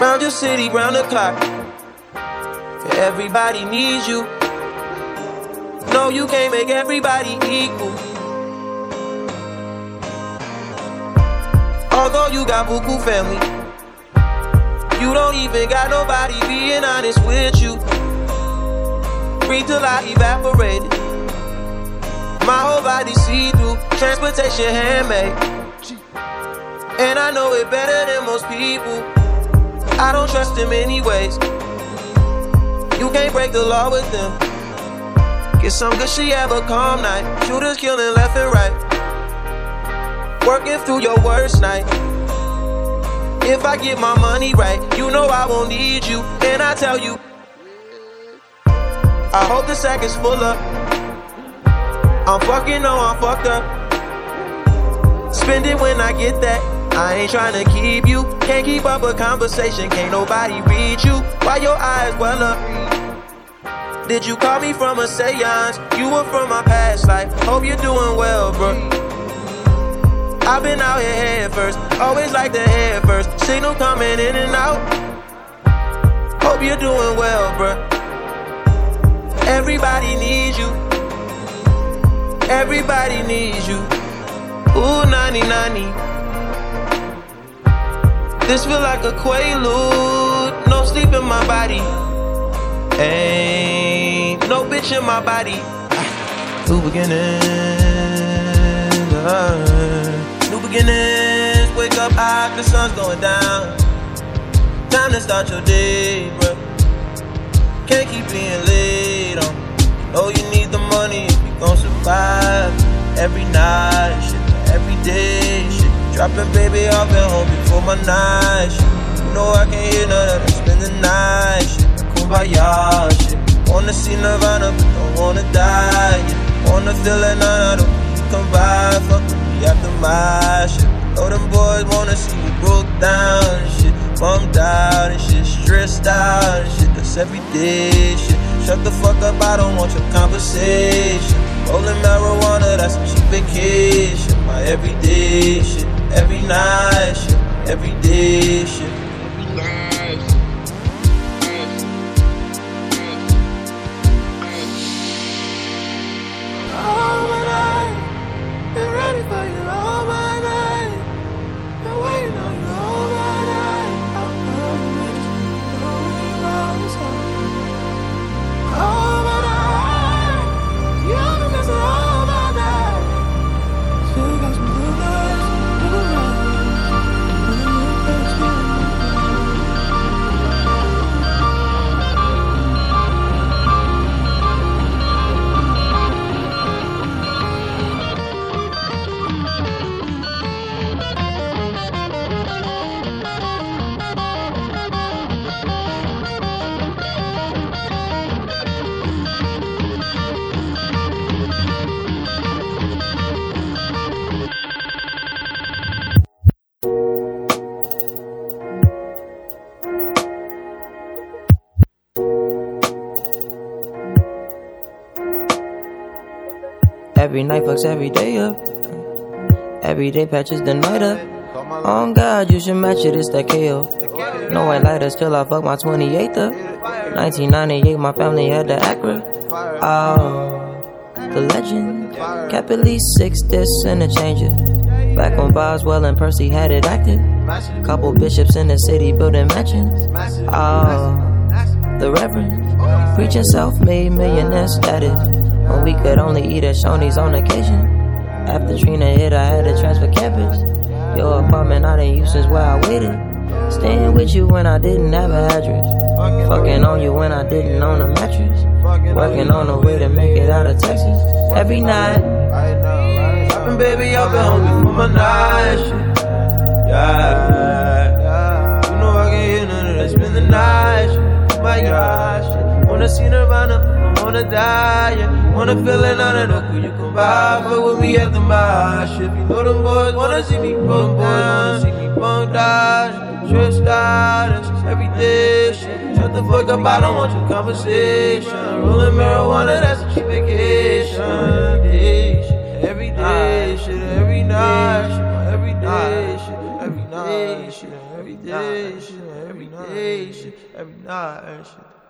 Round your city, round the clock. Everybody needs you. No, you can't make everybody equal. Although you got buku family, you don't even got nobody being honest with you. Breathe till I evaporated. My whole body see-through, transportation handmade. And I know it better than most people. I don't trust them anyways. You can't break the law with them. Get some good shit, have a calm night. Shooters killing left and right. Working through your worst night. If I get my money right, you know I won't need you. And I tell you, I hope the sack is full up. I'm fucking, no, I'm fucked up. Spend it when I get that. I ain't tryna keep you. Can't keep up a conversation. Can't nobody read you. Why your eyes well up? Did you call me from a seance? You were from my past life. Hope you're doing well, bro. I've been out here head first. Always like the head first. Signal coming in and out. Hope you're doing well, bro. Everybody needs you. Everybody needs you. Ooh, 90-90. This feel like a quaalude. No sleep in my body. Ain't no bitch in my body. New beginnings. New beginnings. Wake up high, the sun's going down. Time to start your day, bro. Can't keep being late on. Know you need the money if you gon' survive. Every night, shit, every day, shit. Dropping baby off at home before my night, shit. You know I can't hear none of that, spend the night, shit. Kumbaya, shit. Wanna see Nirvana, but don't wanna die, yeah. Wanna feel it, nah, don't you come by. Fuck with me after my shit. Know them boys wanna see you broke down and shit. Bummed out and shit, stressed out and shit. That's everyday shit. Shut the fuck up, I don't want your conversation. Rolling marijuana, that's a cheap vacation. My everyday shit, every night shit, everyday shit. All my night, been ready for you all my night. Been waiting on you all my night. I'm all my night, you've been missing all my night. Still got some blue lights, blue lights. Every night fucks every day up. Every day patches the night up. On God, you should match it, it's that KO. No white lighters till I fuck my 28th up. 1998, my family had the Acura. Oh, the legend. Kept at least 6 discs and a changer. Back when Boswell and Percy had it active. Couple bishops in the city building mansions. Oh, the Reverend. Preaching self-made millionaire status. When we could only eat at Shoney's on occasion. After Trina hit, I had to transfer campus. Your apartment I didn't use since where I waited. Staying with you when I didn't have an address. Fucking on you when I didn't own a mattress. Working on a way to make it out of Texas. Every night. Dropping baby off at home before my night shit. Yeah. You know I can't hear none of that. Spend the night shit. My yard shit. Wanna see Nirvana, I wanna die, yeah. Wanna feel it, none of the cool you come by. Fuck with me after my shit. You know them boys wanna see me broke down, see me bumped out, stressed out, that's just everyday shit. Shut the fuck up, I don't want your conversation. Rolling marijuana, that's a cheap vacation. Every day shit, every day shit, every night shit, every day shit, every night. day, shit, every day, shit, every day, shit, every night, shit.